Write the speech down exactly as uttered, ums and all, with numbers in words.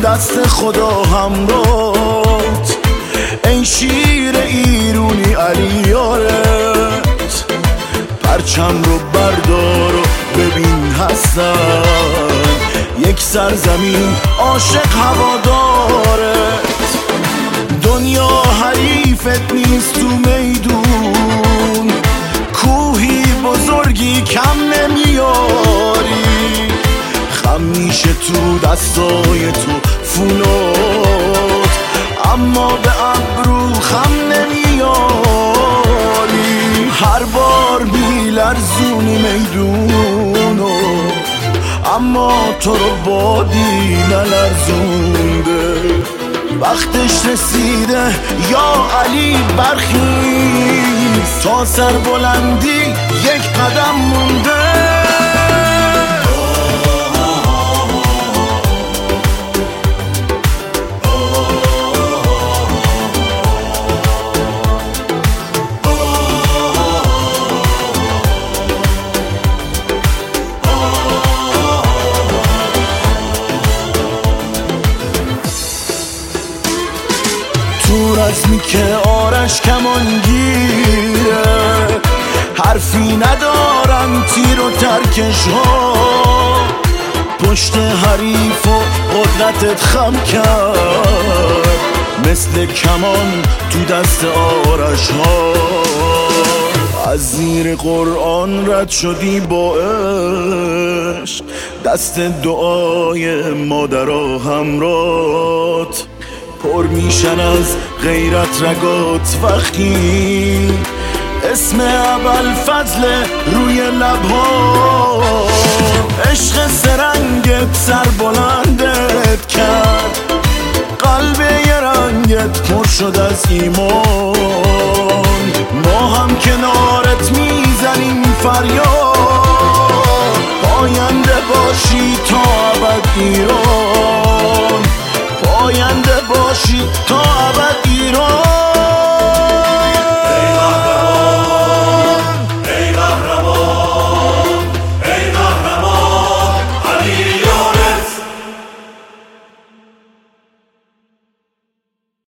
دست خدا همراهت، ای شیر ایرونی علی یارت. پرچم رو بردار و ببین هستن یک سرزمین عاشق هوادارت. دنیا حریفت نیست تو میدون، کوهی بزرگی کم نمیاری. خم میشه تو دستای تو فولاد، اما به ابرو خم نمیاری. هر بار میلرزونی میدونو، اما تو رو بادی نلرزونده. وقتش رسیده یا علی برخیز، تا سر بلندی یک قدم مونده. تو رزمی که آرش کمانگیره، حرفی ندارن تیر و ترکش ها. پشت حریف و قدرتت خم کرد، مثل کمان تو دست آرش ها. از زیر قرآن رد شدی با عشق، دست دعای مادرها همرات. پر میشن از غیرت رگات وقتی اسم ابوالفضل روی لبها. عشق سرنگت سر بلندت کرد، قلب یه رنگت پر شد از ایمان. ما هم کنارت میزنیم فریاد، پاینده باشی تا ابد ایران، پاینده باشی تا ابد.